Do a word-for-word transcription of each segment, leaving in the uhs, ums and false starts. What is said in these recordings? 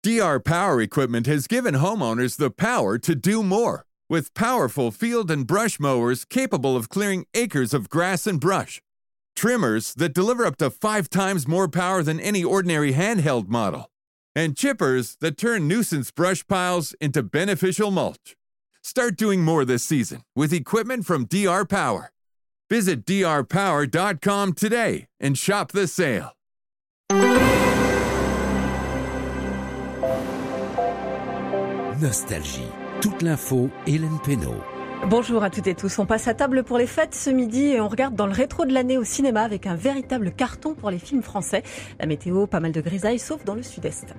D R Power equipment has given homeowners the power to do more. With powerful field and brush mowers capable of clearing acres of grass and brush. Trimmers that deliver up to five times more power than any ordinary handheld model. And chippers that turn nuisance brush piles into beneficial mulch. Start doing more this season with equipment from D R Power. Visit d r power dot com today and shop the sale. Nostalgie. Toute l'info, Hélène Pénaud. Bonjour à toutes et tous. On passe à table pour les fêtes ce midi et on regarde dans le rétro de l'année au cinéma avec un véritable carton pour les films français. La météo, pas mal de grisailles, sauf dans le sud-est.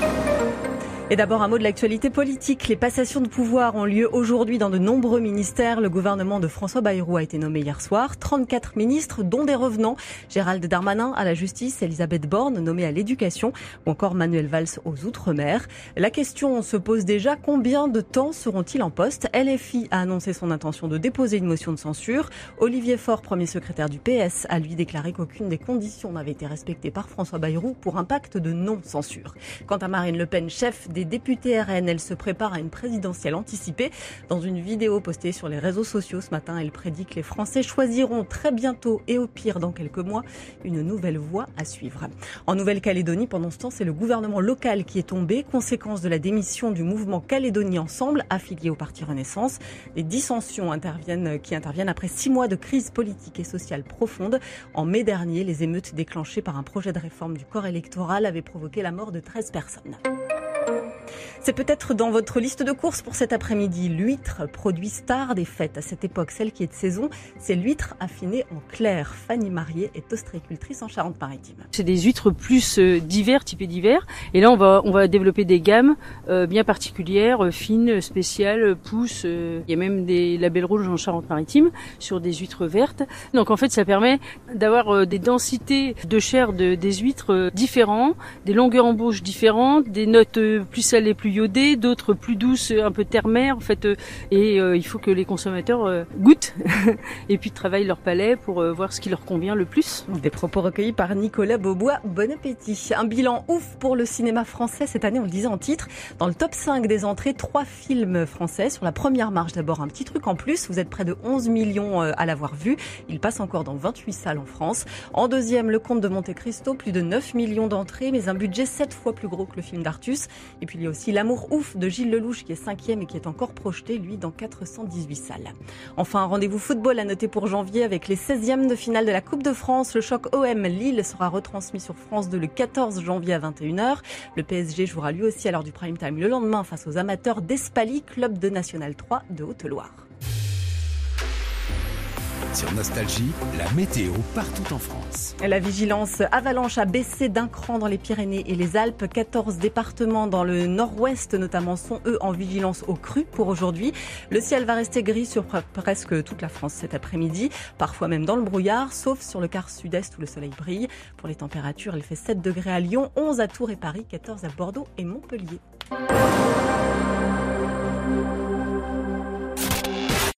Et d'abord un mot de l'actualité politique. Les passations de pouvoir ont lieu aujourd'hui dans de nombreux ministères. Le gouvernement de François Bayrou a été nommé hier soir. trente-quatre ministres, dont des revenants. Gérald Darmanin à la justice, Elisabeth Borne nommée à l'éducation ou encore Manuel Valls aux Outre-mer. La question se pose déjà, combien de temps seront-ils en poste ? L F I a annoncé son intention de déposer une motion de censure. Olivier Faure, premier secrétaire du P S, a lui déclaré qu'aucune des conditions n'avait été respectée par François Bayrou pour un pacte de non-censure. Quant à Marine Le Pen, chef des députés R N, elle se prépare à une présidentielle anticipée. Dans une vidéo postée sur les réseaux sociaux ce matin, elle prédit que les Français choisiront très bientôt et au pire dans quelques mois une nouvelle voie à suivre. En Nouvelle-Calédonie, pendant ce temps, c'est le gouvernement local qui est tombé, conséquence de la démission du mouvement Calédonie Ensemble, affilié au Parti Renaissance. Les dissensions interviennent, qui interviennent après six mois de crise politique et sociale profonde. En mai dernier, les émeutes déclenchées par un projet de réforme du corps électoral avaient provoqué la mort de treize personnes. C'est peut-être dans votre liste de courses pour cet après-midi. L'huître, produit star des fêtes à cette époque, celle qui est de saison, c'est l'huître affinée en clair. Fanny Marié est ostréicultrice en Charente-Maritime. C'est des huîtres plus euh, d'hiver, typées d'hiver. Et là, on va on va développer des gammes euh, bien particulières, euh, fines, spéciales, pousses. Euh, il y a même des labels rouges en Charente-Maritime sur des huîtres vertes. Donc en fait, ça permet d'avoir euh, des densités de chair de, des huîtres euh, différents, des longueurs en bouche différentes, des notes euh, plus salées, plus iodées, d'autres plus douces, un peu terre-mer en fait, euh, et euh, il faut que les consommateurs euh, goûtent et puis travaillent leur palais pour euh, voir ce qui leur convient le plus. Des propos recueillis par Nicolas Beaubois. Bon appétit. Un bilan ouf pour le cinéma français cette année, on le disait en titre. Dans le top cinq des entrées, trois films français. Sur la première marche d'abord, un petit truc en plus. Vous êtes près de onze millions à l'avoir vu. Il passe encore dans vingt-huit salles en France. En deuxième, Le Comte de Monte Cristo, plus de neuf millions d'entrées, mais un budget sept fois plus gros que le film d'Artus. Et puis il y a aussi L'amour ouf de Gilles Lelouch qui est cinquième et qui est encore projeté, lui, dans quatre cent dix-huit salles. Enfin, un rendez-vous football à noter pour janvier avec les seizièmes de finale de la Coupe de France. Le choc O M Lille sera retransmis sur France deux le quatorze janvier à vingt et une heures. Le P S G jouera lui aussi à l'heure du prime time le lendemain face aux amateurs d'Espaly, club de National trois de Haute-Loire. Sur Nostalgie, la météo partout en France. La vigilance avalanche a baissé d'un cran dans les Pyrénées et les Alpes. quatorze départements dans le nord-ouest notamment sont eux en vigilance au cru pour aujourd'hui. Le ciel va rester gris sur presque toute la France cet après-midi, parfois même dans le brouillard, sauf sur le quart sud-est où le soleil brille. Pour les températures, il fait sept degrés à Lyon, onze à Tours et Paris, quatorze à Bordeaux et Montpellier.